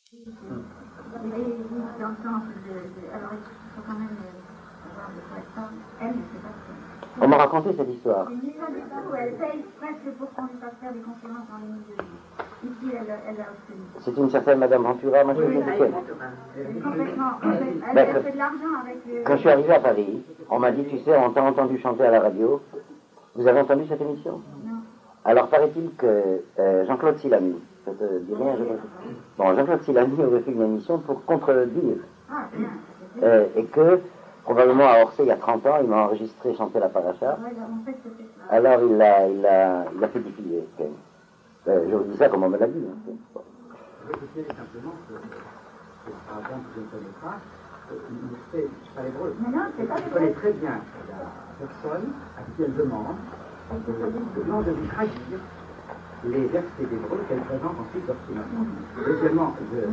Dans le sens alors il faut quand même avoir de quoi être ça. Elle ne sait pas ce que On m'a raconté cette histoire. une histoire où elle paye presque pour qu'on lui fasse faire des conférences dans les milieux. Ici, elle a obtenu. C'est une certaine Madame Ventura, moi je ne sais pas. Complètement. Elle fait de l'argent avec les... Quand je suis arrivé à Paris, on m'a dit, tu sais, on t'a entendu chanter à la radio. Vous avez entendu cette émission? Non. Alors paraît-il que Jean-Claude Silami, ça te dit rien, bon, Jean-Claude Silami aurait fait une émission pour contredire. Ah, bien. Et que, probablement à Orsay, il y a 30 ans, il m'a enregistré chanter la paracha. Ouais, en fait, c'était ça. Alors il a fait diffuser. Je vous dis ça comme on me l'a dit. Je veux dire simplement que par exemple, je ne connais pas, il fait pas l'hébreu. Mais non, c'est pas Je connais très bien la personne à qui elle demande de lui traduire les versets d'hébreu qu'elle présente ensuite lorsqu'il Deuxièmement,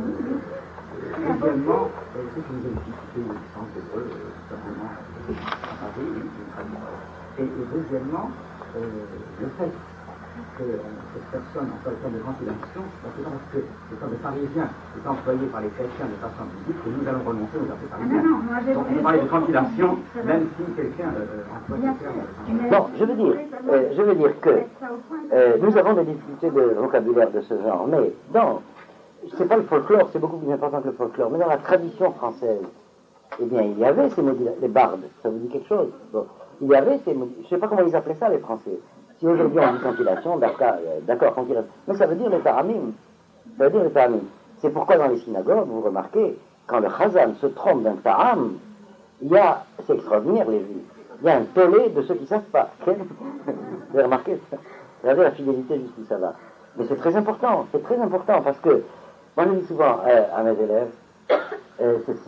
c'est une jeune fille qui fait une licence d'hébreu, simplement à Paris, une traduction. Et deuxièmement, le fait que cette personne emploie le terme de ventilation, c'est parce que le terme de parisien est employé par les chrétiens de façon publique et nous allons renoncer aux appels parisiens. Donc on parle de ventilation, même si quelqu'un emploie ce terme. Non, je veux dire que nous avons des difficultés de vocabulaire de ce genre, mais c'est pas le folklore, c'est beaucoup plus important que le folklore, mais dans la tradition française, eh bien, il y avait ces mots, les bardes, ça vous dit quelque chose? Bon, il y avait ces mots, je sais pas comment ils appelaient ça, les Français. Si aujourd'hui on dit compilation, d'accord, compilation, mais ça veut dire les taramim. Ça veut dire les taramim. C'est pourquoi dans les synagogues, vous remarquez, quand le chazan se trompe d'un taram, c'est extraordinaire les juifs, il y a un tollé de ceux qui ne savent pas. Vous avez remarqué ça? Vous avez la fidélité jusqu'où ça va. Mais c'est très important parce que, moi je dis souvent à mes élèves, ceci,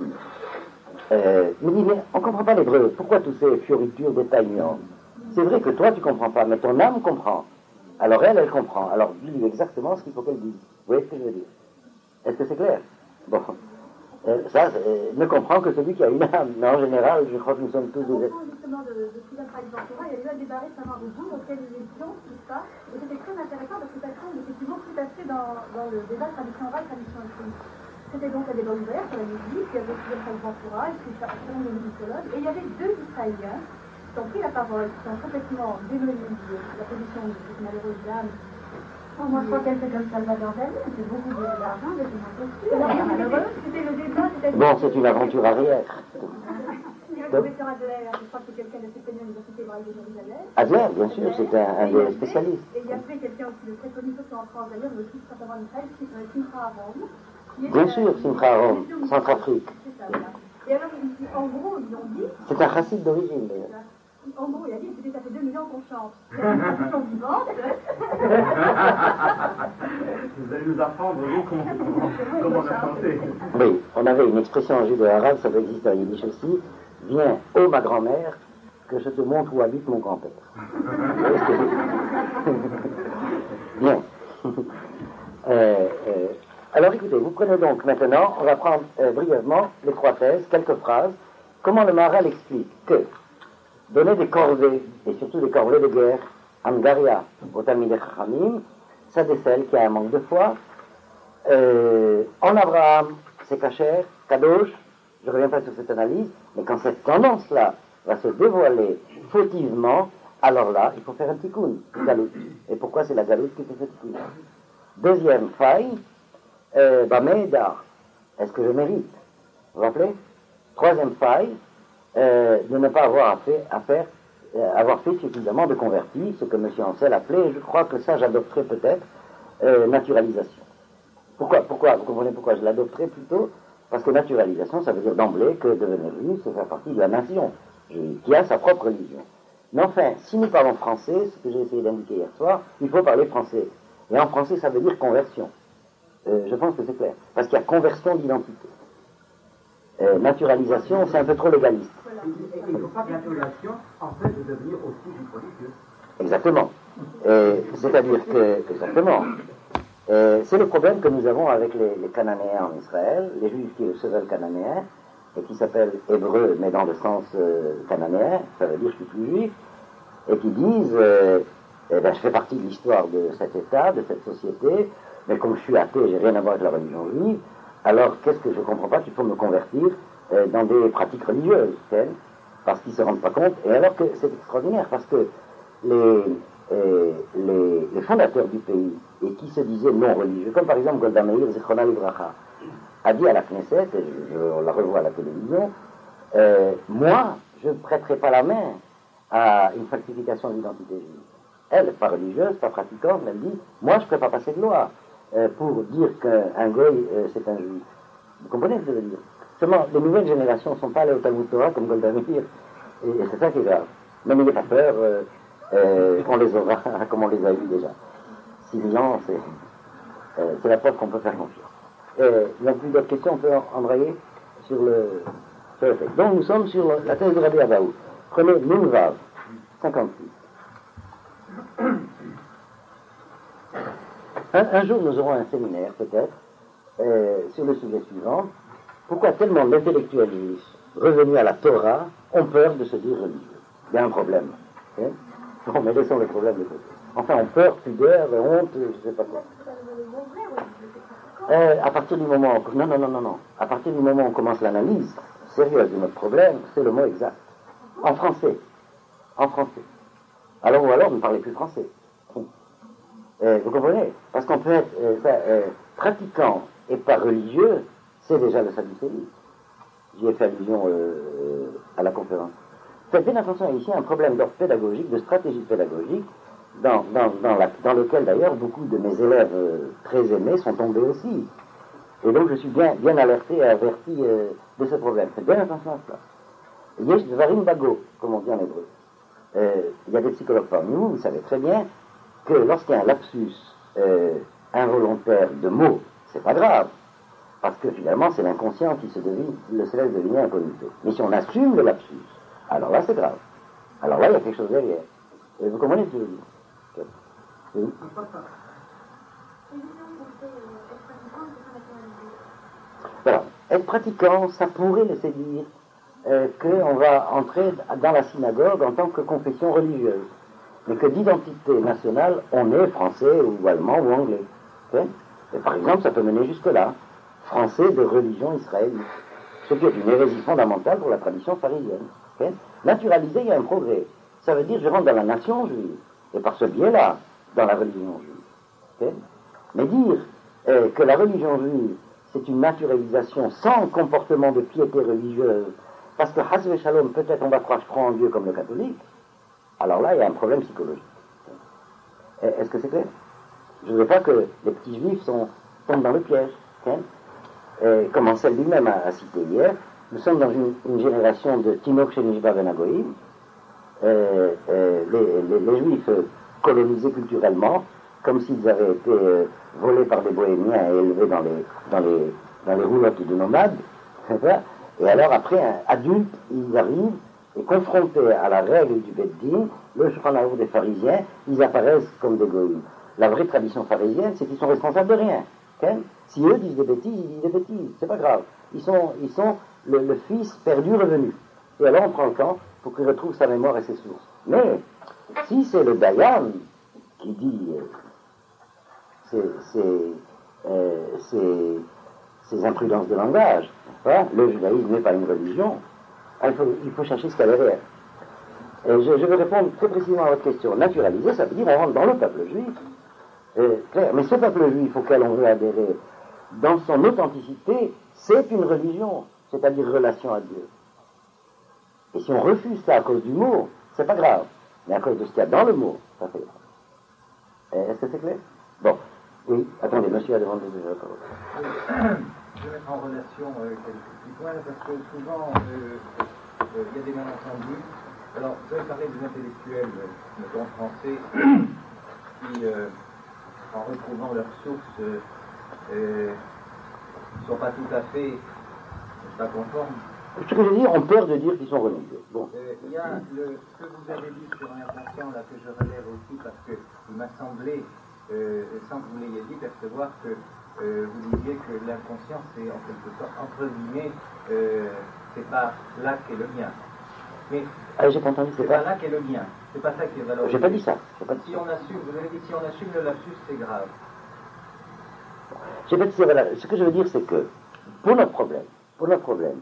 me dit, mais on ne comprend pas l'hébreu, pourquoi toutes ces fioritures, détails, nuances? C'est vrai que toi tu comprends pas, mais ton âme comprend. Alors elle comprend. Alors dis-lui exactement ce qu'il faut qu'elle dise. Vous voyez ce que je veux dire? Est-ce que c'est clair? Bon. Ça, ne comprend que celui qui a une âme. Mais en général, je crois que nous sommes tous des... Justement, de Sylvain Ventura, il y a eu un débat récemment de vous, auquel il est tout ça, et c'était très intéressant parce que ça tombe effectivement tout à fait dans le débat tradition orale, tradition écrite. C'était donc un débat ouvert sur la musique, il y avait Sylvain Ventura, et puis ça, le musicologue, et il y avait deux Israéliens qui ont pris la parole, qui ont complètement démoli la position de cette malheureuse dame. Moi, je crois qu'elle fait comme Salvador Dali, elle fait beaucoup d'argent, elle fait une malheureuse. C'était le débat, Bon, c'est une aventure arrière. Il y a un professeur Adler, je crois que c'est quelqu'un de assez connu à l'Université hébraïque de Jérusalem. Adler, bien sûr, c'est un des spécialistes. Et il y avait quelqu'un aussi de très connu, surtout en France d'ailleurs, le fils certainement Michael, Simcha Aron. Bien sûr, Simcha Aron, Centrafrique. C'est ça, voilà. Et alors, en gros, ils ont dit... C'est un chassid d'origine, d'ailleurs. En gros, il a dit, écoutez, ça fait 2 millions qu'on chante. C'est une tradition vivante. Vous allez nous apprendre comment on a chanté. Oui, on avait une expression en judéo-arabe, ça doit exister en yiddish aussi. Viens, ô ma grand-mère, que je te montre où habite mon grand-père. Vous voyez ce que je veux dire? Bien. Alors écoutez, vous prenez donc maintenant, on va prendre brièvement les 3 thèses, quelques phrases. Comment le Maharal explique que donner des corvées, et surtout des corvées de guerre, Angaria, au Talmidei Chachamim, ça décèle qu'il y a un manque de foi. En Abraham, c'est Kacher, Kadosh, je ne reviens pas sur cette analyse, mais quand cette tendance-là va se dévoiler fautivement, alors là, il faut faire un tikkun, galout. Et pourquoi c'est la galout qui fait ce tikkun? Deuxième faille, Bameda, est-ce que je mérite? Vous vous rappelez? Troisième faille, de ne pas avoir avoir fait suffisamment de convertis, ce que M. Ancel appelait, je crois que ça j'adopterai peut-être, naturalisation. Pourquoi? Vous comprenez pourquoi je l'adopterai plutôt? Parce que naturalisation, ça veut dire d'emblée que devenir juif, c'est faire partie de la nation, qui a sa propre religion. Mais enfin, si nous parlons français, ce que j'ai essayé d'indiquer hier soir, il faut parler français. Et en français, ça veut dire conversion. Je pense que c'est clair. Parce qu'il y a conversion d'identité. Naturalisation, c'est un peu trop légaliste. Il ne faut pas que naturalisation empêche de devenir aussi juif religieux. Exactement. C'est-à-dire que, exactement, c'est le problème que nous avons avec les Cananéens en Israël, les Juifs qui se veulent Cananéens, et qui s'appellent Hébreux, mais dans le sens cananéen, ça veut dire je suis plus juif, et qui disent, je fais partie de l'histoire de cet État, de cette société, mais comme je suis athée, j'ai rien à voir avec la religion juive, alors qu'est-ce que je ne comprends pas qu'il faut me convertir dans des pratiques religieuses, parce qu'ils ne se rendent pas compte, et alors que c'est extraordinaire, parce que les fondateurs du pays, et qui se disaient non religieux, comme par exemple Golda Meir, Zichronah Livracha, a dit à la Knesset, et je la revois à la télévision, moi, je ne prêterai pas la main à une falsification de l'identité juive. Elle n'est pas religieuse, pas pratiquante, mais elle dit, moi, je ne peux pas passer de loi pour dire qu'un goy, c'est un juif. Vous comprenez ce que je veux dire? Seulement, les nouvelles générations ne sont pas allées au Talmud Torah comme Golda Meir, et c'est ça qui est grave. Mais n'ayez pas peur, on les aura comme on les a eus déjà. 6 000 ans, c'est la preuve qu'on peut faire confiance. Il n'y a plus d'autres questions, on peut embrayer sur le fait. Donc nous sommes sur la thèse de Rabbi Abaou. Prenez Nunvav, 56. Un jour nous aurons un séminaire peut-être sur le sujet suivant. Pourquoi tellement d'intellectuels juifs revenus à la Torah ont peur de se dire religieux? Il y a un problème. Bon, mais laissons le problème de côté. Enfin, on peur, pudeur, honte, je ne sais pas quoi. À partir du moment où... Non. À partir du moment où on commence l'analyse sérieuse de notre problème, c'est le mot exact. En français. Alors ne parlez plus français. Vous comprenez? Parce qu'on peut être pratiquant et pas religieux, c'est déjà le sadducéisme. J'y ai fait allusion à la conférence. Faites bien attention, ici un problème d'ordre pédagogique, de stratégie pédagogique, dans lequel d'ailleurs beaucoup de mes élèves très aimés sont tombés aussi. Et donc je suis bien alerté et averti de ce problème. Faites bien attention à cela. Yesh dvarim bago, comme on dit en hébreu. Il y a des psychologues parmi nous, vous savez très bien que lorsqu'il y a un lapsus involontaire de mots, c'est pas grave. Parce que finalement, c'est l'inconscient qui se laisse deviner incognito. Mais si on assume le lapsus, alors là, c'est grave. Alors là, il y a quelque chose derrière. Et vous comprenez ce que je veux dire? Oui. Alors, être pratiquant, ça pourrait laisser dire qu'on va entrer dans la synagogue en tant que confession religieuse. Mais que d'identité nationale, on est français ou allemand ou anglais. Okay? Et par exemple, ça peut mener jusque-là. Français de religion israélite. Ce qui est une hérésie fondamentale pour la tradition pharisienne. Okay? Naturaliser, il y a un progrès. Ça veut dire je rentre dans la nation juive. Et par ce biais-là, dans la religion juive. Okay? Mais dire que la religion juive, c'est une naturalisation sans comportement de piété religieuse, parce que Hasve Shalom, peut-être on va croire je crois en Dieu comme le catholique, alors là, il y a un problème psychologique. Est-ce que c'est clair? Je ne veux pas que les petits juifs tombent dans le piège. Okay? Comme Ansel lui-même a cité hier, nous sommes dans une génération de Tinok Shenishba Ben Agoïm, les juifs colonisés culturellement, comme s'ils avaient été volés par des bohémiens et élevés dans les roulottes de nomades. Et alors après, adultes, ils arrivent, et confrontés à la règle du Beddin, le Shulchan Arour des pharisiens, ils apparaissent comme des goïms. La vraie tradition pharisienne, c'est qu'ils sont responsables de rien. Okay? Si eux disent des bêtises, ils disent des bêtises, c'est pas grave. Ils sont le fils perdu revenu. Et alors on prend le temps pour qu'il retrouve sa mémoire et ses sources. Mais si c'est le Dayan qui dit ces imprudences de langage, le judaïsme n'est pas une religion, il faut chercher ce qu'il y a derrière. Et je vais répondre très précisément à votre question. Naturaliser, ça veut dire on rentre dans le peuple juif. Clair. Mais ce peuple juif auquel on veut adhérer, dans son authenticité, c'est une religion, c'est-à-dire relation à Dieu. Et si on refuse ça à cause du mot, c'est pas grave. Mais à cause de ce qu'il y a dans le mot, ça fait grave. Est-ce que c'est clair? Bon. Oui, attendez, monsieur a demandé déjà la parole. Je vais mettre en relation quelques petits points, parce que souvent, il y a des malentendus. Alors, vous avez parlé des intellectuels, mettons français, qui, en retrouvant leurs sources, ne sont pas tout à fait pas conformes. Ce que je veux dire, on peur de dire qu'ils sont religieux. Bon. Il y a ce que vous avez dit sur l'inconscient, là, que je relève aussi, parce qu'il m'a semblé, sans que vous l'ayez dit, percevoir que vous disiez que l'inconscient, c'est en quelque sorte, entre guillemets, c'est pas là qu'est le bien. Mais j'ai pas entendu, c'est pas là qu'est le bien. C'est pas ça qui est valorisé. J'ai pas dit ça. Si on assume, vous avez dit si on assume le lapsus, c'est grave. J'ai pas dit ça. Voilà. Ce que je veux dire, c'est que pour notre problème,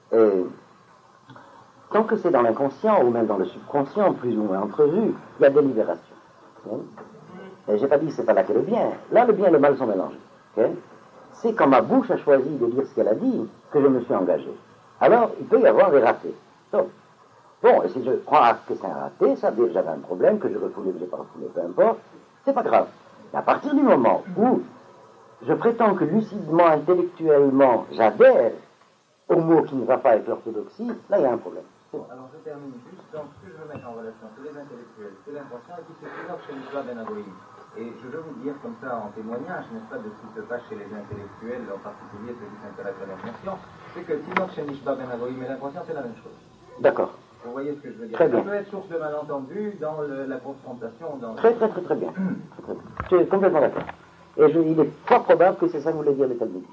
tant que c'est dans l'inconscient ou même dans le subconscient, plus ou moins entrevu, il y a délibération. Et j'ai pas dit que c'est pas là qu'est le bien. Là, le bien et le mal sont mélangés. C'est quand ma bouche a choisi de dire ce qu'elle a dit que je me suis engagé. Alors, il peut y avoir des ratés. Donc, bon, et si je crois que c'est un raté, ça veut dire que j'avais un problème, que je refoulais, que je n'ai pas refoulé, peu importe, c'est pas grave. Et à partir du moment où je prétends que lucidement, intellectuellement, j'adhère au mot qui ne va pas avec l'orthodoxie, là, il y a un problème. Bon, alors je termine juste. Donc, ce que je veux mettre en relation, c'est les intellectuels, c'est l'inconscient, et puis c'est Tinoch chez Nishba Ben Agoïm. Et je veux vous dire comme ça en témoignage, n'est-ce pas, de ce qui se passe chez les intellectuels, en particulier ceux qui s'intéressent à l'inconscient, c'est que Tinoch chez Nishba Ben Agoïm et l'inconscient, c'est la même chose. D'accord. Vous voyez ce que je veux dire? Très bien. Ça peut être source de malentendus dans la confrontation. Très bien. Je suis complètement d'accord. Et il est fort probable que c'est ça que voulait dire les talmudistes.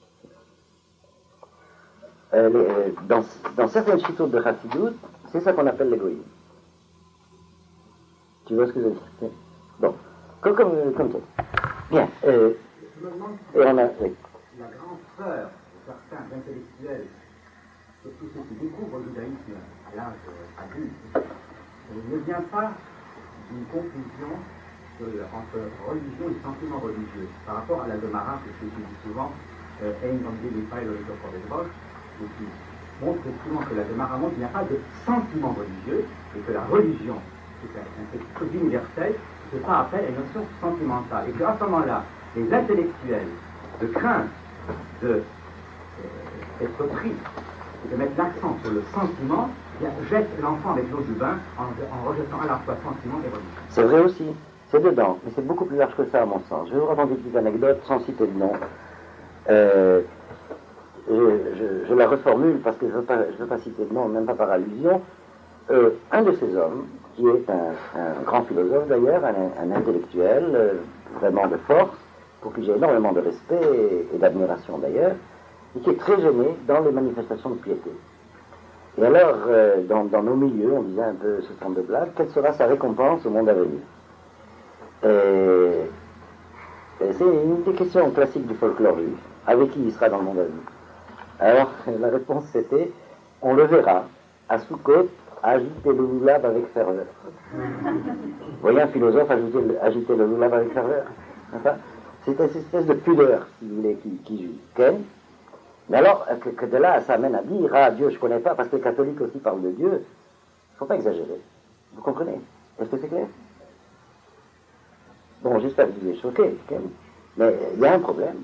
Dans certaines chitoutes de Chassidut, c'est ça qu'on appelle l'égoïsme. Tu vois ce que je veux dire? Bon, comme ça. Bien. Je me demande si Et on a... Oui. la grande peur de certains intellectuels, surtout ceux qui découvrent le judaïsme à l'âge adulte, ne vient pas d'une confusion entre religion et sentiment religieux. Par rapport à la Gemara, que je dis souvent, Ein Gandhi Lipai le Bosch, qui montre souvent que la Gemara montre qu'il n'y a pas de sentiment religieux et que la religion, c'est quelque chose d'universel, ne fait pas appel à une notion sentimentale. Et qu'à ce moment-là, les intellectuels, de crainte d'être pris et de mettre l'accent sur le sentiment, jettent l'enfant avec l'eau du bain en rejetant à la fois sentiment et religion. C'est vrai aussi, c'est dedans, mais c'est beaucoup plus large que ça à mon sens. Je vais vous raconter une petite anecdote sans citer de nom. Je la reformule parce que je ne veux pas citer de nom, même pas par allusion. Un de ces hommes, qui est un grand philosophe d'ailleurs, un intellectuel, vraiment de force, pour qui j'ai énormément de respect et d'admiration d'ailleurs, et qui est très gêné dans les manifestations de piété. Et alors, dans nos milieux, on disait un peu ce genre de blague, quelle sera sa récompense au monde à venir? C'est une des questions classiques du folklore juif. Avec qui il sera dans le monde à venir? Alors, la réponse c'était, on le verra, à Soukot, agiter le loulab avec ferveur. Vous voyez un philosophe agiter le loulab avec ferveur? Enfin, c'est une espèce de pudeur, si vous voulez, qui joue. Okay? Mais alors, que de là, ça amène à dire, ah, Dieu, je ne connais pas, parce que les catholiques aussi parlent de Dieu. Il ne faut pas exagérer. Vous comprenez? Est-ce que c'est clair? Bon, j'espère que vous êtes choqué, okay? Mais il y a un problème.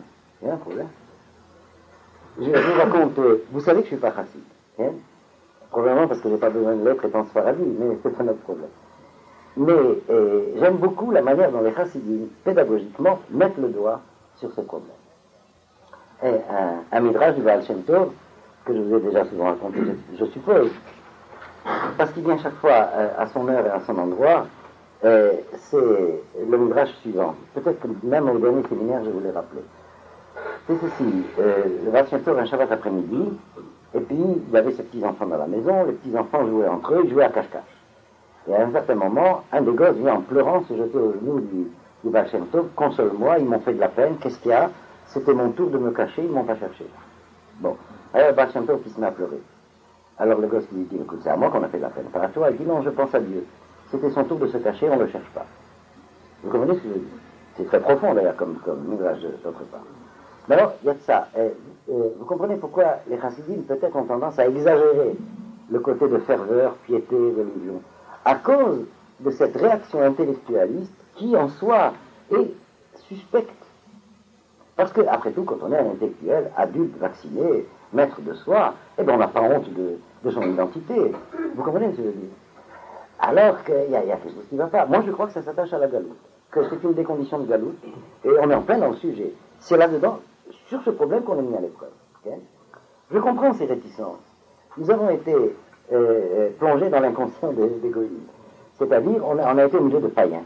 Je vous raconte, vous savez que je ne suis pas chassid. Okay? Probablement parce que je n'ai pas besoin de l'être étant sfaradi, mais c'est un autre problème. Mais j'aime beaucoup la manière dont les chassidim, pédagogiquement, mettent le doigt sur ce problème. Et un midrash du Baal Shem Tov, que je vous ai déjà souvent raconté, je suppose, parce qu'il vient chaque fois à son heure et à son endroit, c'est le midrash suivant. Peut-être que même au dernier séminaire, je vous l'ai rappelé. C'est ceci, le Baal Shem Tov, un Shabbat après-midi, et puis il y avait ses petits-enfants dans la maison, les petits-enfants jouaient entre eux, ils jouaient à cache-cache. Et à un certain moment, un des gosses vient en pleurant se jeter aux genoux du Baal Shem Tov, console-moi, ils m'ont fait de la peine, qu'est-ce qu'il y a? C'était mon tour de me cacher, ils m'ont pas cherché. Bon, alors le Baal Shem Tov qui se met à pleurer. Alors le gosse lui dit, écoute, c'est à moi qu'on a fait de la peine, pas à toi. Il dit, non, je pense à Dieu. C'était son tour de se cacher, on ne le cherche pas. Vous comprenez ce que je dis? C'est très profond d'ailleurs comme midrash d'autre part. Mais alors, il y a de ça. Vous comprenez pourquoi les chassidim peut-être ont tendance à exagérer le côté de ferveur, piété, religion, à cause de cette réaction intellectualiste qui en soi est suspecte. Parce que, après tout, quand on est un intellectuel, adulte, vacciné, maître de soi, eh bien on n'a pas honte de son identité. Vous comprenez ce que je veux dire? Alors qu'il y a quelque chose qui ne va pas. Moi je crois que ça s'attache à la galoute, que c'est une des conditions de galoute, et on est en plein dans le sujet. C'est là-dedans, sur ce problème qu'on est mis à l'épreuve. Okay? Je comprends ces réticences. Nous avons été plongés dans l'inconscient des goïs. C'est-à-dire, on a été obligés de païens.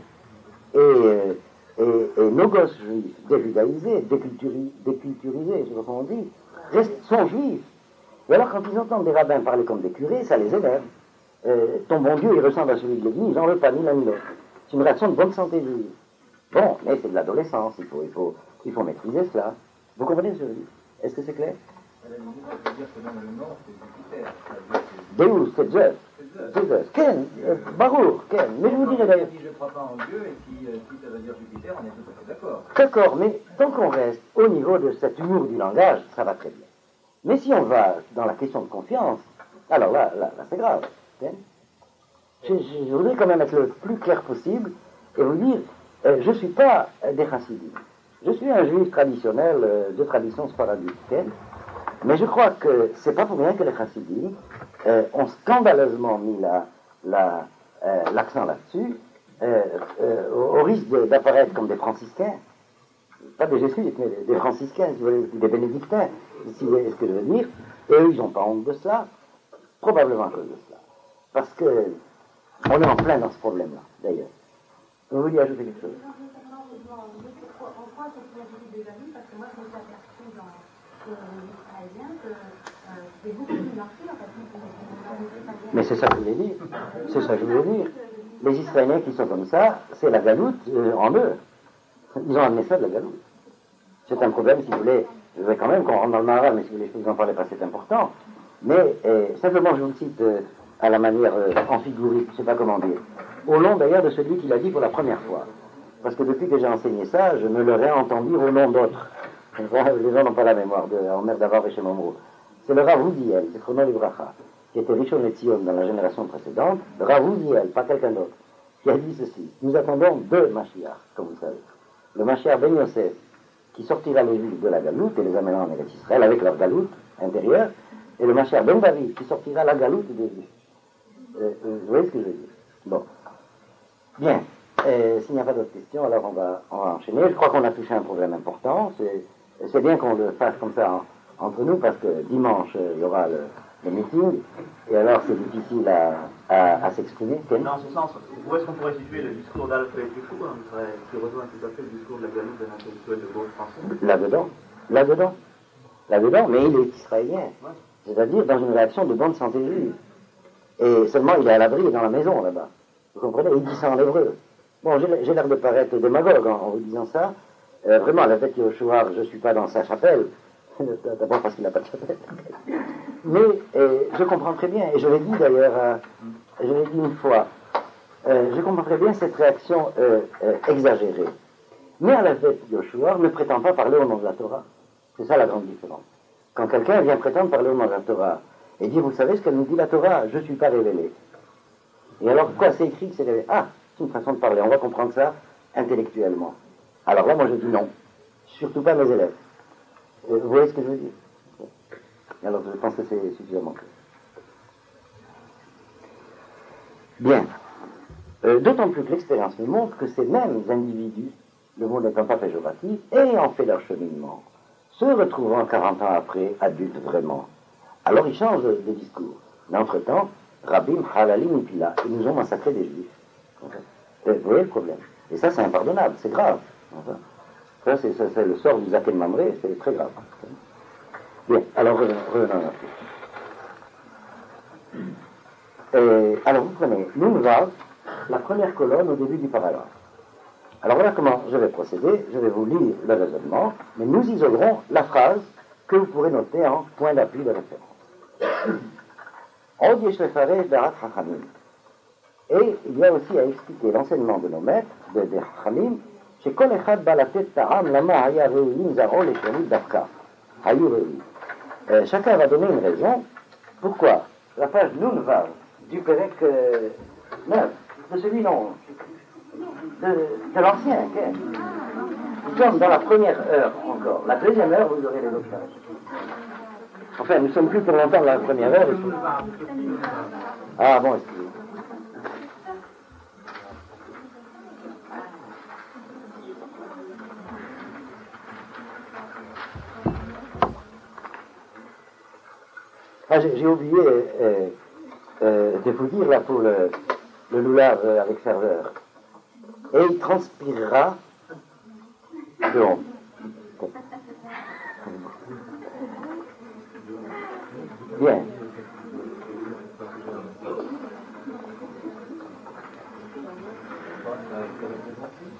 Et nos gosses juifs, déjudaïsés, déculturisés, je sais pas comment on dit, sont juifs. Et alors, quand ils entendent des rabbins parler comme des curés, ça les énerve. Ton bon Dieu, il ressemble à celui de l'Église, j'en veux pas ni l'un ni l'autre. C'est une réaction de bonne santé juive. Bon, mais c'est de l'adolescence, il faut maîtriser cela. Vous comprenez ce que je veux dire? Est-ce que c'est clair? À la limite, ça veut dire que même le nom, c'est Jupiter. Deus, c'est Zeus. C'est Zeus. Ken, Baruch, Ken. Mais je vous dirais d'ailleurs. Si je ne crois pas en Dieu et si ça veut dire Jupiter, on est tout à fait d'accord. D'accord, mais tant qu'on reste au niveau de cet humour du langage, ça va très bien. Mais si on va dans la question de confiance, alors là c'est grave. Ken. Je voudrais quand même être le plus clair possible et vous dire, je ne suis pas des chassidim. Je suis un juif traditionnel de tradition sfaradique. Ken. Mais je crois que c'est pas pour rien que les chassidim ont scandaleusement mis l'accent là-dessus, au risque d'apparaître comme des franciscains, pas des jésuites, mais des franciscains, si vous voulez, des bénédictins, si vous voyez ce que je veux dire, et eux, ils n'ont pas honte de cela, probablement à cause de cela. Parce que on est en plein dans ce problème-là, d'ailleurs. Vous vouliez ajouter quelque chose? En quoi c'est la déjà vu, parce que moi je me suis aperçu dans l'israélien que c'est beaucoup plus marqué en fait. Mais c'est ça que je voulais dire. C'est ça que je voulais dire. Les Israéliens qui sont comme ça, c'est la galoute en eux. Ils ont amené ça de la galoute. C'est un problème, si vous voulez. Je voudrais quand même qu'on rentre dans le maral, mais si vous voulez, je vous en parler pas, c'est important. Mais simplement, je vous le cite à la manière amphigurique, je ne sais pas comment dire. Au nom d'ailleurs de celui qui l'a dit pour la première fois. Parce que depuis que j'ai enseigné ça, je me le réentends au nom d'autres. Les gens n'ont pas la mémoire de Omer Davar et chez Momro. C'est le Rav Uziel, c'est Chrono Livracha, qui était Rishon LeZion dans la génération précédente. Rav Uziel, pas quelqu'un d'autre, qui a dit ceci. Nous attendons deux Mashiach, comme vous savez. Le Mashiach Ben Yosef, qui sortira les Juifs de la galoute et les amènera en Eretz Israël avec leur galoute intérieure, et le Mashiach Ben David, qui sortira la galoute des Juifs. Vous voyez ce que je veux dire? Bon. Bien. S'il n'y a pas d'autres questions, alors on va enchaîner. Je crois qu'on a touché un problème important. C'est bien qu'on le fasse comme ça entre nous, parce que dimanche, il y aura le meeting, et alors c'est difficile à s'exprimer. Dans ce sens, où est-ce qu'on pourrait situer le discours d'Alfred Dufour, qui rejoint tout à fait le discours de la galoute d'un intellectuel de gauche français? Là-dedans, mais il est israélien. Ouais. C'est-à-dire dans une réaction de bonne santé juive. Et seulement, il est à l'abri dans la maison, là-bas. Vous comprenez? Il dit ça en hébreu. Bon, j'ai l'air de paraître démagogue en vous disant ça. Vraiment, à la tête Yoshua, je ne suis pas dans sa chapelle. D'abord parce qu'il n'a pas de chapelle. Mais je comprends très bien, et je l'ai dit d'ailleurs, je l'ai dit une fois, je comprends très bien cette réaction exagérée. Mais à la tête Yoshua ne prétend pas parler au nom de la Torah. C'est ça la grande différence. Quand quelqu'un vient prétendre parler au nom de la Torah, et dit, vous savez ce qu'elle nous dit la Torah? Je ne suis pas révélé. Et alors, quoi, c'est écrit que c'est révélé? Ah, c'est une façon de parler, on va comprendre ça intellectuellement. Alors là, moi je dis non. Surtout pas mes élèves. Vous voyez ce que je veux dire? Alors je pense que c'est suffisamment clair. Bien. D'autant plus que l'expérience nous montre que ces mêmes individus, le mot n'étant pas péjoratif, ayant fait leur cheminement, se retrouvant 40 ans après, adultes vraiment, alors ils changent de discours. Mais entre-temps, Rabbim, Halalim, Pila, ils nous ont massacré des juifs. Vous voyez le problème? Et ça, c'est impardonnable, c'est grave. Ça, c'est le sort du Zaken Mamré, c'est très grave. Bien, alors revenons à alors vous prenez Nunvav, la première colonne au début du paragraphe. Alors voilà comment je vais procéder, je vais vous lire le raisonnement, mais nous isolerons la phrase que vous pourrez noter en point d'appui de référence. Od yesh lefaresh da'at chachamim. Et il y a aussi à expliquer l'enseignement de nos maîtres, des chachamim, chez Kol Echad Balatet Ta'am Lama Haya Reulim Zaro Leshonit Dafka. Hayu Reulim. Chacun va donner une raison. Pourquoi? La page Nun Vav du Pérec 9, de celui non, de l'ancien. Okay? Nous sommes dans la première heure encore. La deuxième heure, vous aurez les autres pages. Enfin, nous sommes plus pour longtemps dans la première heure. Ah bon, excusez-moi. Ah, j'ai oublié de vous dire là pour le loulav avec ferveur. Et il transpirera de honte. Bien.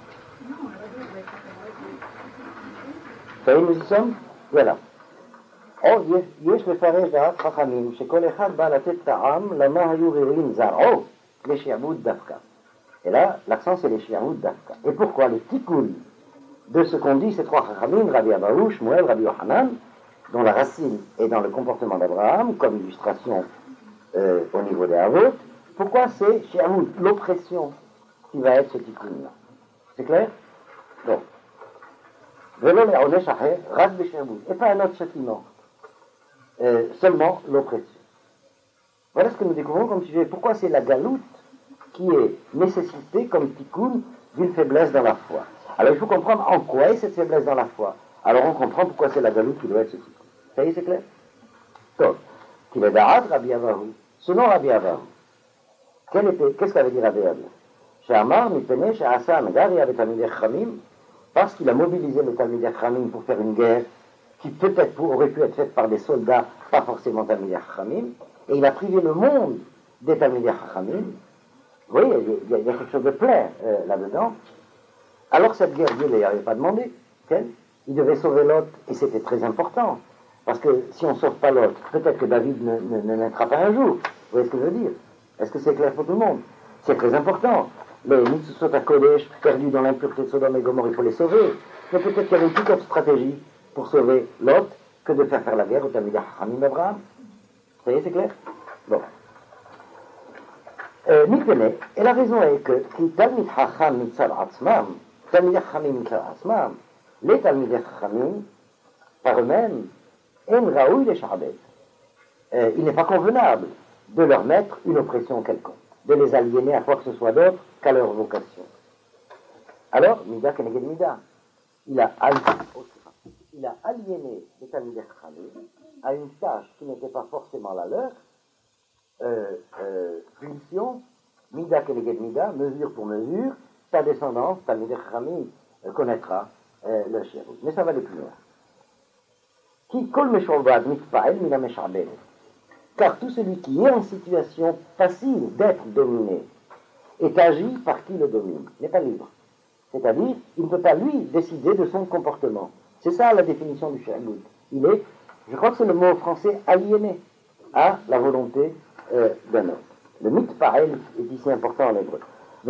Ça y est, nous y sommes? Voilà. או יש לפרש דעת חכמים שכל אחד בא לתת טעם למה היו ראויים זרעו לשעבוד דווקא. Et là, l'accent c'est les shi'aoud dafka. Et pourquoi le tikkun de ce qu'ont dit ces trois chachamim, Rabbi Abahu, Shmuel, Rabbi Yohanan, dont la racine est dans le comportement d'Abraham, comme illustration au niveau des Havot, pourquoi c'est shi'aoud, l'oppression, qui va être ce tikkun-là? C'est clair? Donc, Velo le'onesh acher, rak b'shi'aoud, et pas un autre châtiment, seulement l'oppression. Voilà ce que nous découvrons comme sujet. Pourquoi c'est la galoute qui est nécessité comme tikkun d'une faiblesse dans la foi. Alors il faut comprendre en quoi est cette faiblesse dans la foi. Alors on comprend pourquoi c'est la galoute qui doit être ce tikkun. Ça y est, c'est clair? Donc, qu'il est da'at Rabbi Abahu. Selon Rabbi Abahu, qu'est-ce qu'avait dit Rabbi Abahu? She'amar mipene she'asa megari avec Talmidei Chachamim, parce qu'il a mobilisé le Talmidei Chachamim pour faire une guerre qui peut-être aurait pu être faite par des soldats, pas forcément Talmidei Chachamim, et il a privé le monde des Talmidei Chachamim. Oui, il y a quelque chose de plein là-dedans. Alors cette guerre, Dieu ne lui avait pas demandé. Okay? Il devait sauver Lot, et c'était très important. Parce que si on ne sauve pas Lot, peut-être que David ne naîtra pas un jour. Vous voyez ce que je veux dire? Est-ce que c'est clair pour tout le monde? C'est très important. Les Mitsusot à Kodesh, perdus dans l'impureté de Sodome et Gomorrhe, il faut les sauver. Mais peut-être qu'il y avait une toute autre stratégie pour sauver Lot que de faire la guerre au Talmidei Chachamim d'Abraham. Ça y est, c'est clair? Bon. Et la raison est que Talmid Chacham Mitzal Atzmam, Talmidei Chachamim Mitzal Atzmam, les Talmidei Chachamim, par eux-mêmes, En Raoui les Sha'abed. Il n'est pas convenable de leur mettre une oppression quelconque, de les aliéner à quoi que ce soit d'autre qu'à leur vocation. Alors, Mida Keneged Mida, il a aliéné les Talmidei Chachamim à une tâche qui n'était pas forcément la leur. Punition, Mida Keneged Mida, mesure pour mesure, sa descendance, Talmidei Chachamim, connaîtra le shi'aoud. Mais ça va aller plus loin. Qui kol meshobad mitpa'el mina meshabel. Car tout celui qui est en situation facile d'être dominé est agi par qui le domine, n'est pas libre. C'est-à-dire, il ne peut pas lui décider de son comportement. C'est ça la définition du shi'aoud. Il est, je crois que c'est le mot français, aliéné à la volonté d'un homme. Le mitpa'el est ici important en hébreu.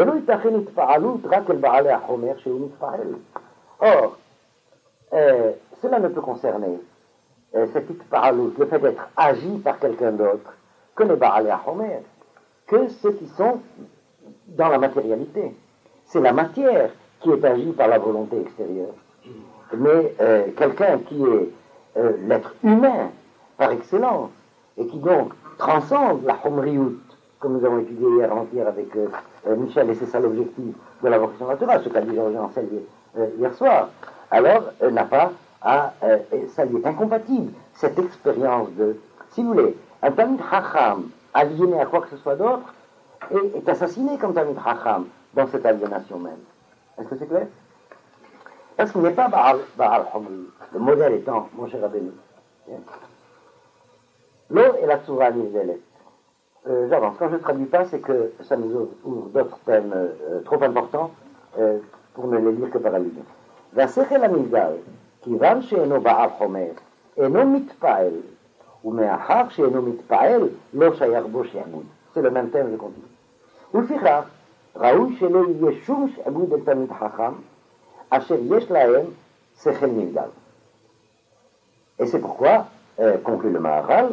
Or, cela ne peut concerner cette itpa'alut, le fait d'être agi par quelqu'un d'autre, que les ba'alei HaHomer, que ceux qui sont dans la matérialité. C'est la matière qui est agie par la volonté extérieure. Mais quelqu'un qui est l'être humain par excellence, et qui donc transcende la homriout, comme nous avons étudié hier avant-hier avec Michel, et c'est ça l'objectif de la vocation naturelle, ce qu'a dit Georges Ancel hier soir, alors n'a pas à... ça lui est incompatible, cette expérience de... Si vous voulez, un Talmid Chacham aliéné à quoi que ce soit d'autre est assassiné comme Talmid Chacham dans cette aliénation même. Est-ce que c'est clair? Parce qu'il n'est pas Baal Homri, le modèle étant Moshe Rabbeinu. L'eau est la Tzura Nivdelet. J'avance. Quand je ne traduis pas, c'est que ça nous ouvre d'autres thèmes trop importants pour ne les lire que par allusion. Vasechel Amigdal, Kivan she'eno Baal Homer, eno mitpa'el, umeachar she'eno mitpa'el, lo shayach bo she'amud. C'est le même thème, je continue. Ulfichach, ראוי שלא יהיה שום שעבוד אל תלמיד חכם, אשר יש להם שכל נבדל. Et c'est pourquoi, conclut le Maharal,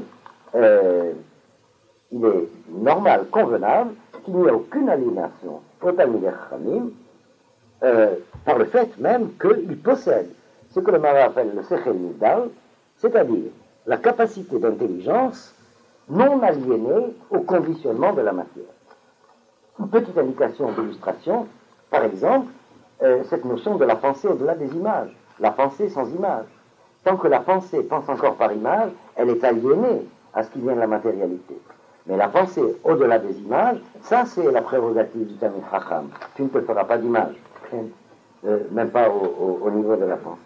il est normal, convenable, qu'il n'y ait aucune aliénation au Talmidei Chachamim, par le fait même qu'il possède ce que le Maharal appelle le Sechel Nivdal, c'est-à-dire la capacité d'intelligence non aliénée au conditionnement de la matière. Une petite indication d'illustration, par exemple, cette notion de la pensée au-delà des images, la pensée sans image. Tant que la pensée pense encore par image, elle est aliénée à ce qui vient de la matérialité. Mais la pensée au-delà des images, ça c'est la prérogative du Talmid Chacham. Tu ne te feras pas d'image, même pas au niveau de la pensée.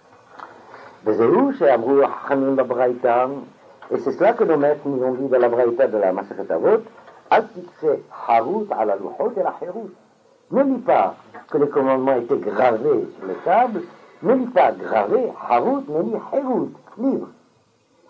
Et c'est cela que nos maîtres nous ont dit dans la Braïta de la Masechet Avot. Ne lis pas que les commandements étaient gravés sur les tables, ne lis pas gravé, harut, ne lis herut, livre.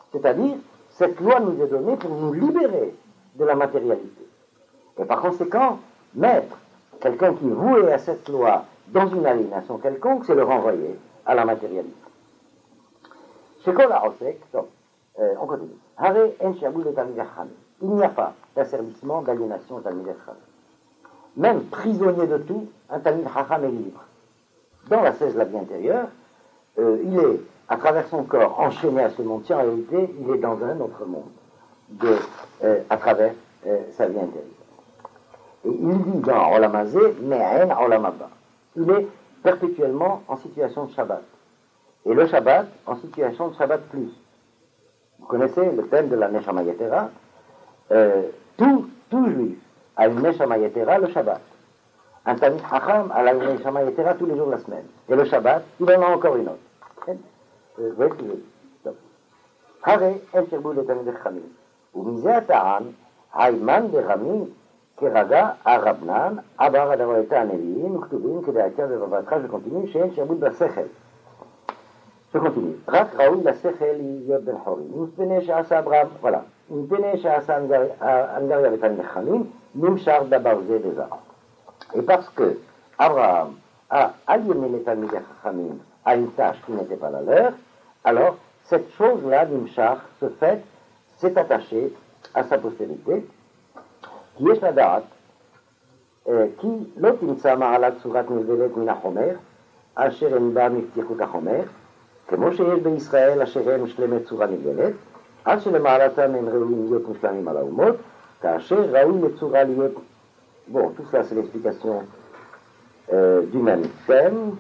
C'est-à-dire, cette loi nous est donnée pour nous libérer de la matérialité. Et par conséquent, mettre quelqu'un qui est voué à cette loi dans une aliénation quelconque, c'est le renvoyer à la matérialité. Chez Kola Osek, on continue. Hare en Shaboul et Talmidei Chachamim. Il n'y a pas d'asservissement, d'aliénation au Talmidei Chachamim. Même prisonnier de tout, un Talmidei Chacham est libre. Dans la 16 de la vie intérieure, il est, à travers son corps, enchaîné à ce monde. En réalité, il est dans un autre monde, à travers sa vie intérieure. Et il vit dans Olam Hazeh, Me'en Olam Haba. Il est perpétuellement en situation de Shabbat. Et le Shabbat en situation de Shabbat plus. Vous connaissez le thème de la Neshama Yetera. Tout juif a une Neshama Yetera le Shabbat. Un Talmid Chacham a la Neshama Yetera tous les jours de la semaine. Et le Shabbat, il en a encore une autre. Vous voyez ce que je veux dire? Hare el Sherbou le Talmidei Chachamim. U'mizeh ha'ta'am ha'ayman be'ramim כרגע הרבנן, עבר הדברתה הנביאים וכתובים כדעתיה ובבתך, je continue, שאין שעבוד בשכל. Je continue. רק ראוי לשכל להיות בן חורים. מפני שעשה אברהם, voilà. מפני שעשה הנגריה ותלמידי חכמים, נמשך דבר זה בזה. Et parce que Abraham a aliéné les תלמידי חכמים à une tâche qui n'était pas la leur, alors cette chose-là, Nimshach, ce fait, s'est attaché à sa postérité. כי יש לדעת, כי לא תמצא מעלת צורת נבדלת מן החומר, אשר אין בה מפתיחות החומר, כמו שיש בישראל אשר אין משלמת צורה נבדלת, עד שלמעלתם הם ראויים להיות משלמים על האומות, כאשר ראוי לצורה להיות... Bon, tout ça c'est l'explication du même thème.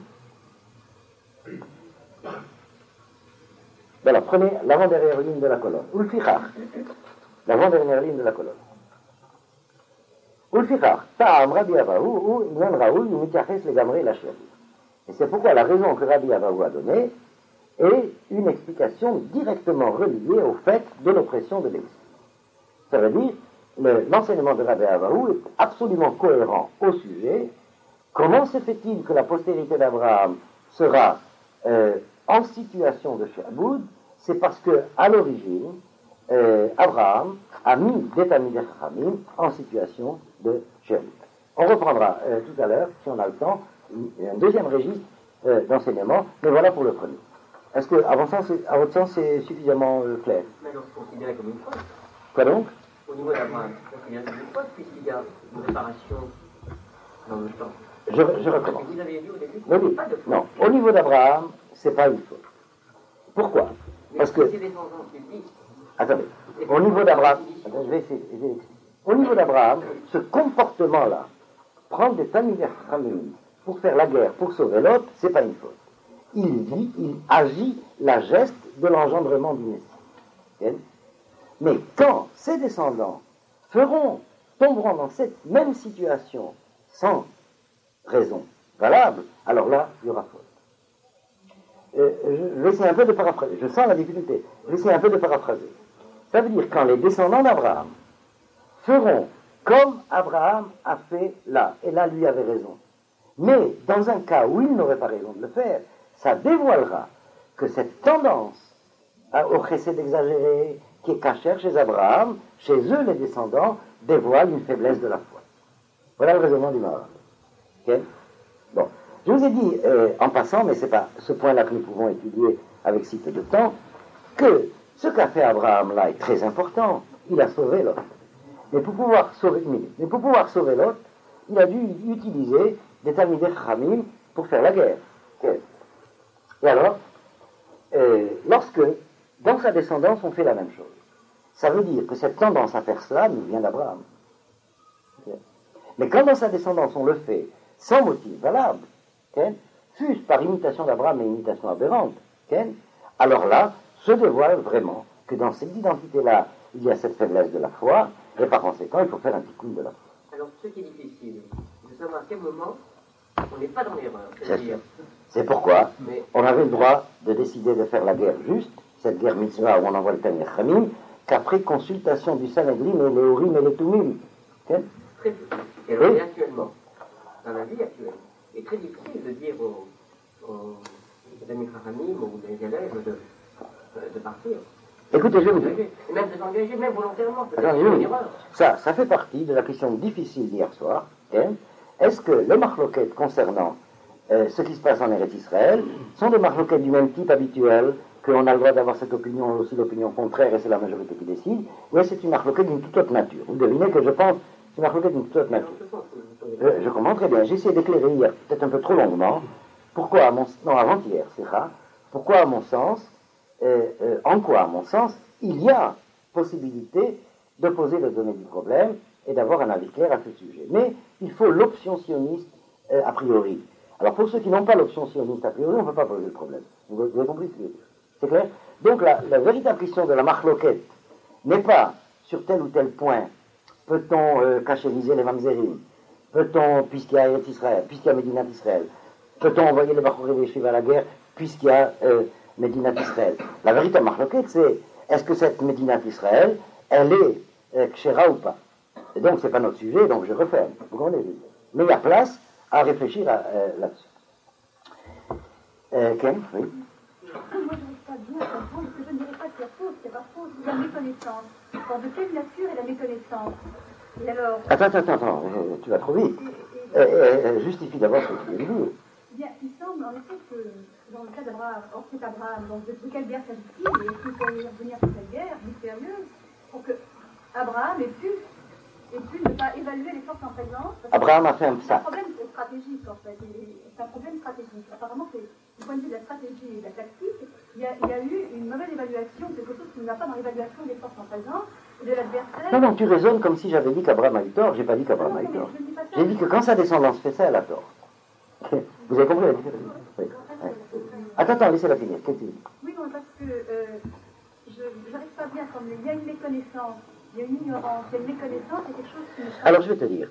Voilà, prenez l'avant-dernière ligne de la colonne. Ou le fichach, l'avant-dernière ligne de la colonne. ולפיכך, טעם רבי אבאו הוא עניין ראוי ומתייחס לגמרי לשאלה. Et c'est pourquoi la raison que Rabbi Abahu a donnée est une explication directement reliée au fait de l'oppression de l'Église. Ça veut dire, l'enseignement de Rabbi Abahu est absolument cohérent au sujet. Comment se fait-il que la postérité d'Abraham sera en situation de Shaboud? C'est parce que, à l'origine, Abraham a mis des Talmidei Chachamim en situation de Shaboud. On reprendra tout à l'heure, si on a le temps, un deuxième registre d'enseignement, mais voilà pour le premier. Est-ce que, à votre sens, c'est suffisamment clair? Mais on se considère comme une faute. Quoi donc? Au niveau d'Abraham, on considère comme une faute puisqu'il y a une réparation dans le temps. Je recommence. Vous avez vu au début qu'il Oui, n'y avait pas de faute. non, au niveau d'Abraham, c'est pas une faute. Pourquoi? Parce que... ses descendants publics. Attendez, au niveau d'Abraham, je vais essayer. Au niveau d'Abraham, ce comportement-là, prendre des Talmidei Chachamim pour faire la guerre, pour sauver l'autre, c'est pas une faute. Il agit la geste de l'engendrement du Messie. Mais quand ses descendants tomberont dans cette même situation sans raison valable, alors là, il y aura faute. Je vais essayer un peu de paraphraser. Je sens la difficulté. Je vais essayer un peu de paraphraser. Ça veut dire quand les descendants d'Abraham feront comme Abraham a fait là, et là lui avait raison. Mais dans un cas où il n'aurait pas raison de le faire, ça dévoilera que cette tendance au chesed exagéré qui est cachée chez Abraham, chez eux les descendants, dévoile une faiblesse de la foi. Voilà le raisonnement du Maharal. Okay? Bon. Je vous ai dit, en passant, mais ce n'est pas ce point-là que nous pouvons étudier avec si peu de temps, que ce qu'a fait Abraham là est très important. Il a sauvé l'autre. Mais pour pouvoir sauver l'autre, il a dû utiliser des Talmidei Chachamim pour faire la guerre. Okay. Et alors, lorsque, dans sa descendance, on fait la même chose, ça veut dire que cette tendance à faire cela nous vient d'Abraham. Okay. Mais quand dans sa descendance, on le fait sans motif valable, okay, fût-ce par imitation d'Abraham et imitation aberrante, okay, alors là, se dévoile vraiment que dans cette identité-là, il y a cette faiblesse de la foi, et par conséquent, il faut faire un petit coup de la foi. Alors, ce qui est difficile, c'est de savoir à quel moment on n'est pas dans l'erreur. C'est pourquoi on avait le droit de décider de faire la guerre juste, cette guerre mitzvah où on envoie le Talmidei Chachamim, qu'après consultation du Sanhedrin et les Urim et les Tumim. Okay? Très difficile. Et alors, oui. Actuellement, dans la vie actuelle, il est très difficile de dire aux Talmidei Chachamim ou aux élèves de partir. Écoutez, je vais vous dire. Même de s'engager, même volontairement. Attendez, je vais vous dire. Ça fait partie de la question difficile d'hier soir. Okay. Est-ce que les marloquettes concernant ce qui se passe en Eretz Israël sont des marloquettes du même type habituel, qu'on a le droit d'avoir cette opinion, aussi l'opinion contraire, et c'est la majorité qui décide, ou est-ce que c'est une marloquette d'une toute autre nature? Vous devinez que je pense que c'est une marloquette d'une toute autre nature. Je comprends très bien. J'ai essayé d'éclairer hier, peut-être un peu trop longuement, pourquoi, avant-hier, c'est rare, pourquoi, à mon sens, en quoi, à mon sens, il y a possibilité de poser les données du problème et d'avoir un avis clair à ce sujet. Mais il faut l'option sioniste a priori. Alors pour ceux qui n'ont pas l'option sioniste a priori, on ne peut pas poser le problème. Vous avez compris ce que je veux dire? C'est clair? Donc la véritable question de la marloquette n'est pas sur tel ou tel point, peut-on cachériser les mamzerim? Peut-on, puisqu'il y a Eretz Israël, puisqu'il y a Médinat Israël, peut-on envoyer les Bachoré et les Shiva à la guerre, puisqu'il y a Médinat Israël? La véritable marloquette, c'est est-ce que cette Médinat Israël, elle est kshera ou pas? Et donc, c'est pas notre sujet, donc je referme. Vous comprenez? Mais il y a place à réfléchir là-dessus. Ken, oui. Moi, je ne sais pas bien comprendre, parce que je ne dirais pas que c'est faux, c'est pas faux, c'est la méconnaissance. Alors, de quelle nature est la méconnaissance? Et alors... Attends, tu vas trop vite. Justifie d'abord ce que tu viens de dire. Bien, il semble en effet que, dans le cas d'Abraham, or c'est Abraham, donc de quelle guerre s'agit-il, et est-ce qu'il faut revenir sur cette guerre mystérieuse, pour que Abraham ait pu ne pas évaluer les forces en présence? Abraham a fait un C'est un sac. problème stratégique, en fait. C'est un problème stratégique. Apparemment, c'est du point de vue de la stratégie et de la tactique, il y a eu une mauvaise évaluation, quelque chose qui ne va pas dans l'évaluation des forces en présence et de l'adversaire. Non, tu raisonnes comme si j'avais dit qu'Abraham a eu tort. J'ai pas dit qu'Abraham a eu tort. J'ai dit que quand sa descendance fait ça, elle a tort. Vous avez compris la différence? Oui. Attends, laissez-la finir. Qu'est-ce que tu dis? Oui, non, parce que je n'arrive pas bien comme il y a une méconnaissance, il y a une ignorance, il y a une méconnaissance, c'est quelque chose qui me... Alors je vais te dire,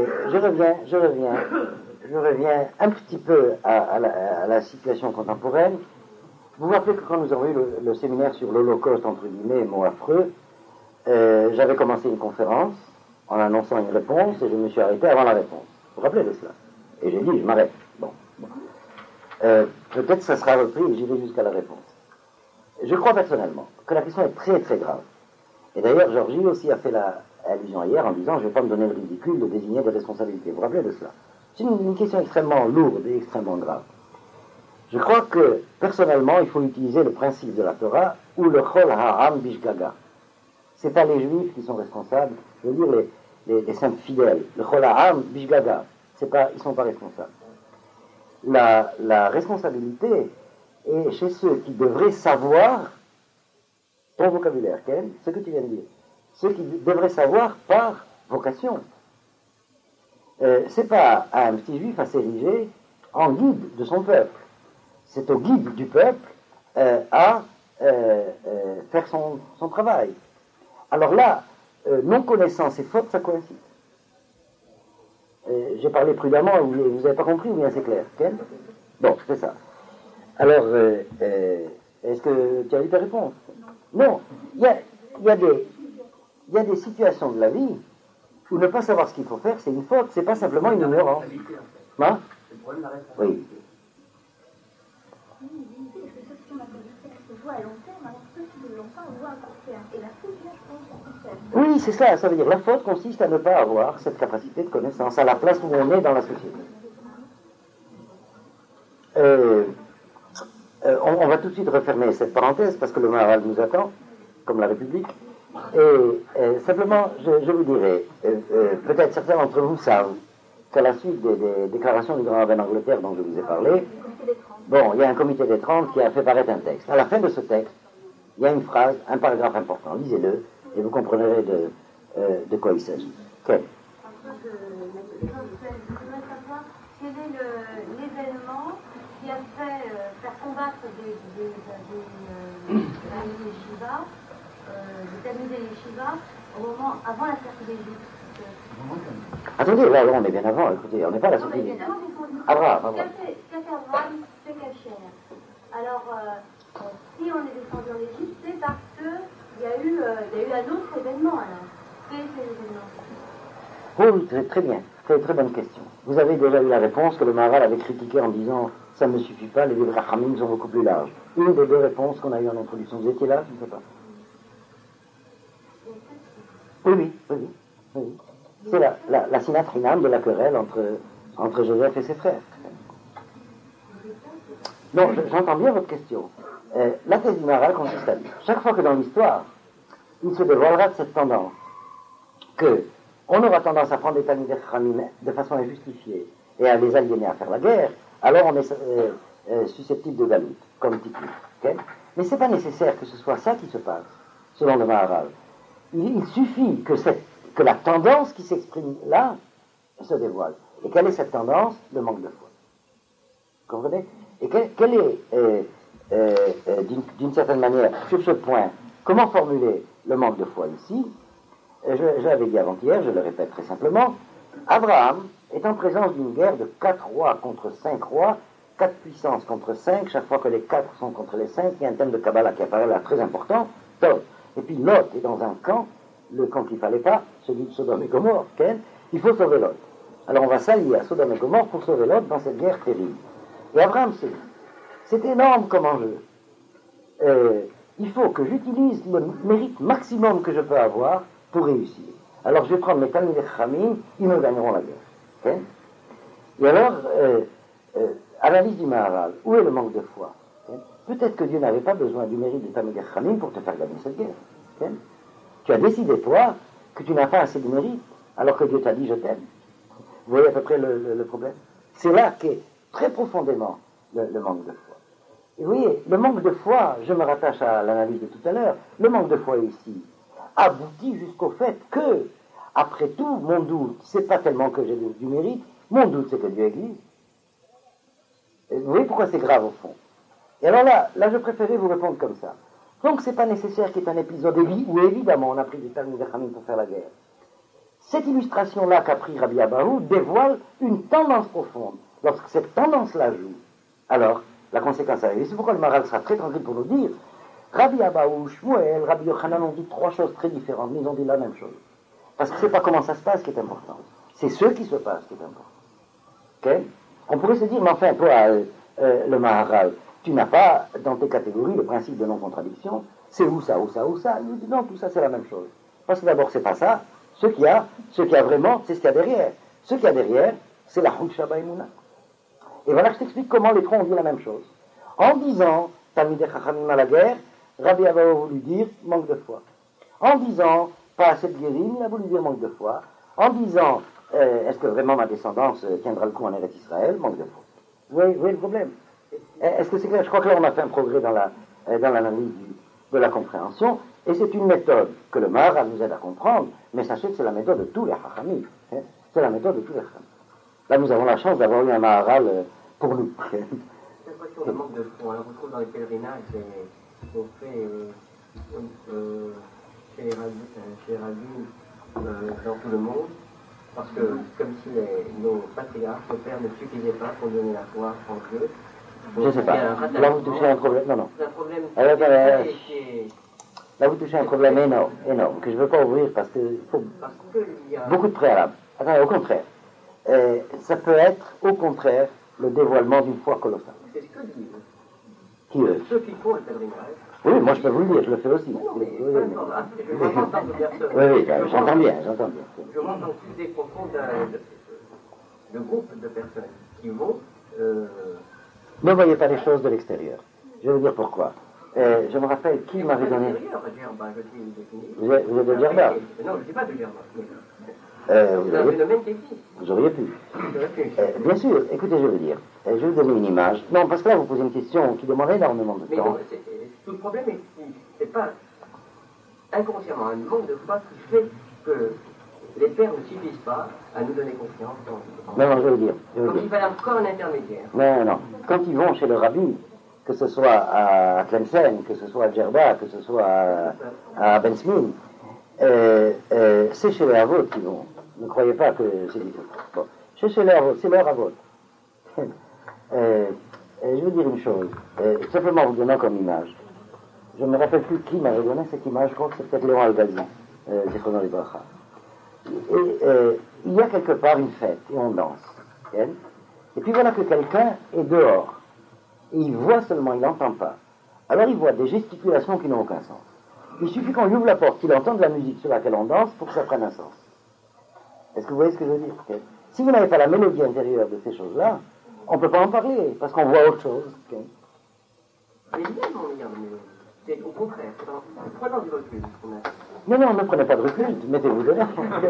je reviens un petit peu à la situation contemporaine. Vous vous rappelez que quand nous avons eu le séminaire sur l'Holocauste, entre guillemets, mot affreux, j'avais commencé une conférence en annonçant une réponse et je me suis arrêté avant la réponse. Vous vous rappelez de cela? Et j'ai dit, je m'arrête. Bon. Peut-être ça sera repris et j'irai jusqu'à la réponse. Je crois personnellement que la question est très très grave. Et d'ailleurs, Georgie aussi a fait allusion hier en disant, je ne vais pas me donner le ridicule de désigner des responsabilités. Vous vous rappelez de cela? C'est une question extrêmement lourde et extrêmement grave. Je crois que, personnellement, il faut utiliser le principe de la Torah ou le Chol Ha'am Bishgaga. Ce n'est pas les Juifs qui sont responsables, je veux dire les saints fidèles. Le Chol Ha'am Bishgaga, ils ne sont pas responsables. La responsabilité est chez ceux qui devraient savoir ton vocabulaire, Ken, ce que tu viens de dire. Ceux qui devraient savoir par vocation. C'est pas à un petit juif à s'ériger en guide de son peuple. C'est au guide du peuple à faire son travail. Alors là, non-connaissance et faute, ça coïncide. J'ai parlé prudemment, vous n'avez pas compris ou bien c'est clair? Ken? Bon, c'est ça. Alors, est-ce que tu as eu ta réponse? Non. Il y a des situations de la vie où ne pas savoir ce qu'il faut faire, c'est une faute, c'est pas simplement une ignorance. Hein? Oui. Oui, c'est ça, ça veut dire la faute consiste à ne pas avoir cette capacité de connaissance à la place où on est dans la société. On va tout de suite refermer cette parenthèse parce que le Maharal nous attend, comme la République. Et simplement, je vous dirai, peut-être certains d'entre vous savent qu'à la suite des déclarations du grand rabbin d'Angleterre dont je vous ai parlé, bon, il y a un comité des 30 qui a fait paraître un texte. À la fin de ce texte, il y a une phrase, un paragraphe important. Lisez-le et vous comprendrez de quoi il s'agit. Okay. Je voudrais savoir quel est l'événement qui a fait faire combattre des Shiva, des Talmudés et Shiva, au moment avant la sortie d'Égypte. Attendez, là on est bien avant, écoutez, on n'est pas à la sortie d'Égypte. Abraham. Qu'a fait Abraham, fait Kacher. Alors, si on est descendu en Égypte, c'est parce qu'il y a eu un autre événement alors. Quel est cet événement? Oui, très bien. Très bonne question. Vous avez déjà eu la réponse que le Maharal avait critiquée en disant ça ne me suffit pas, les livres Rachamim sont beaucoup plus larges. Une des deux réponses qu'on a eues en introduction. Vous étiez là? Je ne sais pas. Oui. C'est la sinatrinam de la querelle entre Joseph et ses frères. Non, j'entends bien votre question. La thèse du Maharal consiste à dire, chaque fois que dans l'histoire, il se dévoilera de cette tendance, qu'on aura tendance à prendre des Talmidei Chachamim de façon injustifiée et à les aliéner à faire la guerre, alors on est susceptible de galoute, comme Titu. Okay? Mais ce n'est pas nécessaire que ce soit ça qui se passe, selon le Maharal. Il suffit que la tendance qui s'exprime là se dévoile. Et quelle est cette tendance? Le manque de foi. Vous comprenez? Et quelle est, d'une certaine manière, sur ce point, comment formuler le manque de foi ici? Je l'avais dit avant-hier, je le répète très simplement. Abraham est en présence d'une guerre de 4 rois contre 5 rois, 4 puissances contre 5, chaque fois que les 4 sont contre les 5, il y a un thème de Kabbalah qui apparaît là très important. Top. Et puis Lot est dans un camp, le camp qu'il ne fallait pas, celui de Sodome et Gomorrhe, il faut sauver Lot. Alors on va s'allier à Sodome et Gomorrhe pour sauver Lot dans cette guerre terrible. Et Abraham se dit, c'est énorme comme enjeu. Il faut que j'utilise le mérite maximum que je peux avoir pour réussir. Alors je vais prendre mes Talmidei Chachamim, ils me gagneront la guerre. Okay? Et alors, analyse du Maharal, où est le manque de foi? Okay? Peut-être que Dieu n'avait pas besoin du mérite des Talmidei Chachamim pour te faire gagner cette guerre. Okay? Tu as décidé, toi, que tu n'as pas assez de mérite, alors que Dieu t'a dit je t'aime. Vous voyez à peu près le problème? C'est là qu'est très profondément le manque de foi. Et vous voyez, le manque de foi, je me rattache à l'analyse de tout à l'heure, le manque de foi ici aboutit jusqu'au fait que, après tout, mon doute, c'est pas tellement que j'ai du mérite, mon doute c'est que Dieu existe. Et vous voyez pourquoi c'est grave au fond. Et alors là, je préférais vous répondre comme ça. Donc c'est pas nécessaire qu'il y ait un épisode où évidemment on a pris des Talmidei Chachamim pour faire la guerre. Cette illustration-là qu'a pris Rabbi Abahu dévoile une tendance profonde. Lorsque cette tendance-là joue, alors la conséquence arrive. Et c'est pourquoi le Maharal sera très tranquille pour nous dire Rabbi Abahu, Shmuel, Rabbi Yochanan ont dit 3 choses très différentes, mais ils ont dit la même chose. Parce que c'est pas comment ça se passe qui est important, c'est ce qui se passe qui est important. Okay? On pourrait se dire, mais enfin, toi, le Maharal, tu n'as pas dans tes catégories le principe de non-contradiction, c'est où ça. Il nous dit non, tout ça c'est la même chose. Parce que d'abord, c'est pas ça. Ce qu'il y a vraiment, c'est ce qu'il y a derrière. Ce qu'il y a derrière, c'est la Husha Baimuna. Et voilà, je t'explique comment les 3 ont dit la même chose. En disant, Talmidei Chachamim à la guerre, Rabbi Abahu a voulu dire manque de foi. En disant, pas assez de guérine, il a voulu dire manque de foi. En disant, est-ce que vraiment ma descendance tiendra le coup en Eretz Israël, manque de foi. Vous voyez le problème? Est-ce que c'est clair? Je crois que là, on a fait un progrès dans l'analyse de la compréhension. Et c'est une méthode que le Maharal nous aide à comprendre, mais sachez que c'est la méthode de tous les Chachamim. C'est la méthode de tous les Chachamim. Là, nous avons la chance d'avoir eu un Maharal pour nous. Cette question de manque de foi, on la retrouve dans les pèlerinages qu'on fait chez les rabbins dans tout le monde, parce que comme si nos patriarches, nos pères ne suffisaient pas pour donner la foi en Dieu. Je ne sais pas. Là, vous touchez un problème. Non. C'est un problème. Là, vous touchez un problème énorme, que je ne veux pas ouvrir parce qu'il faut beaucoup de préalables. Attendez, au contraire. Ça peut être, au contraire, le dévoilement d'une foi colossale. C'est ce que disent. Qui eux? Ceux qui font le pèlerinage. Oui, moi je peux vous le dire, je le fais aussi. Oui, j'entends bien. Je m'entends plus des profonds de groupes de personnes qui vont... Ne voyez pas les choses de l'extérieur. Je vais vous dire pourquoi. Je me rappelle qui m'avait donné... Vous êtes de Djerba? Non, je ne dis pas de Djerba. Vous auriez pu. Bien sûr, écoutez, je veux dire. Je vais vous donner une image. Non, parce que là, vous posez une question qui demande énormément de temps. Tout le problème est que c'est pas inconsciemment un manque de foi qui fait que les pères ne suffisent pas à nous donner confiance. Non, je veux dire. Donc il fallait encore un intermédiaire. Non. Quand ils vont chez le rabbi, que ce soit à Tlemcen, que ce soit à Djerba, que ce soit à Ben Smin, c'est chez les Avot qu'ils vont. Ne croyez pas que c'est différent. Bon. Chez les Avot, c'est leur Avot. Je veux dire une chose, simplement vous donnant comme image. Je ne me rappelle plus qui m'avait donné cette image, je crois que c'est peut-être Léon Algazi, Zichrono Libracha. Il y a quelque part une fête, et on danse. Et puis voilà que quelqu'un est dehors, et il voit seulement, il n'entend pas. Alors il voit des gesticulations qui n'ont aucun sens. Il suffit qu'on lui ouvre la porte, qu'il entende la musique sur laquelle on danse pour que ça prenne un sens. Est-ce que vous voyez ce que je veux dire? Si vous n'avez pas la mélodie intérieure de ces choses-là, on ne peut pas en parler, parce qu'on voit autre chose. Mais évidemment, il y a une mélodie. C'est au contraire, prenons du recul. Non, ne prenez pas de recul, mettez-vous dedans.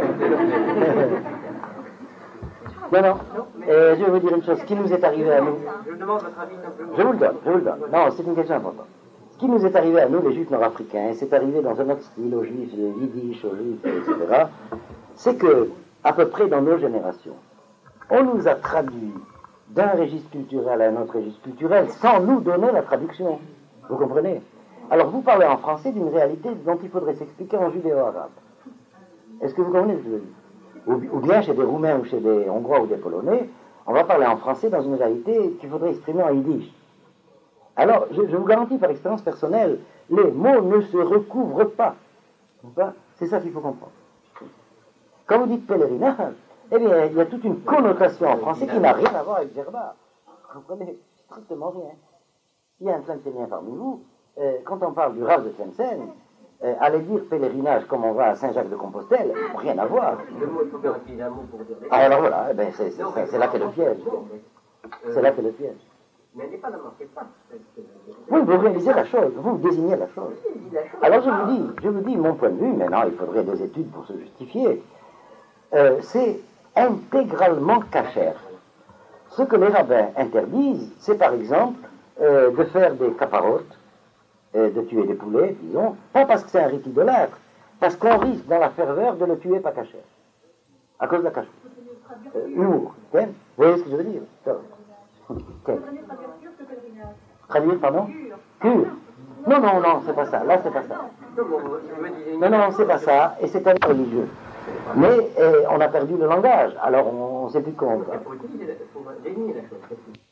Non. Je vais vous dire une chose, ce qui nous est arrivé à nous... Je demande votre avis simplement. Je vous le donne. Non, c'est une question importante. Ce qui nous est arrivé à nous, les juifs nord-africains, et c'est arrivé dans un autre style, aux juifs, aux yiddish, aux juifs, etc., c'est que, à peu près dans nos générations, on nous a traduit d'un registre culturel à un autre registre culturel sans nous donner la traduction. Vous comprenez? Alors vous parlez en français d'une réalité dont il faudrait s'expliquer en judéo-arabe. Est-ce que vous comprenez ce que je veux dire? Ou bien chez des Roumains ou chez des Hongrois ou des Polonais, on va parler en français dans une réalité qu'il faudrait exprimer en yiddish. Alors, je vous garantis par expérience personnelle, les mots ne se recouvrent pas. C'est ça qu'il faut comprendre. Quand vous dites pèlerinage, eh bien, il y a toute une connotation en français qui n'a rien à voir avec Gerba. Vous comprenez? Strictement rien. S'il y a un Tlemcenien parmi vous, quand on parle du Rav de Tlemcen, aller dire pèlerinage comme on va à Saint-Jacques-de-Compostelle, rien à voir. Le mot, il faut faire un mot pour dire. Alors voilà, c'est là qu'est le piège. C'est là qu'est le piège. Mais indépendamment, c'est pas. Oui, vous réalisez la chose, vous désignez la chose. Alors je vous dis mon point de vue, maintenant il faudrait des études pour se justifier. C'est intégralement cachère. Ce que les rabbins interdisent, c'est par exemple de faire des caparotes, de tuer des poulets, disons, pas parce que c'est un rite idolâtre, parce qu'on risque dans la ferveur de le tuer pas cachère, à cause de la cachère. Humour, vous voyez ce que je veux dire? Traduire, pardon? Cure. Non, c'est pas ça. Là, c'est pas ça. Non, c'est pas ça. Et c'est un religieux. Mais on a perdu le langage. Alors, on ne sait plus comment. Il faut désigner la chose.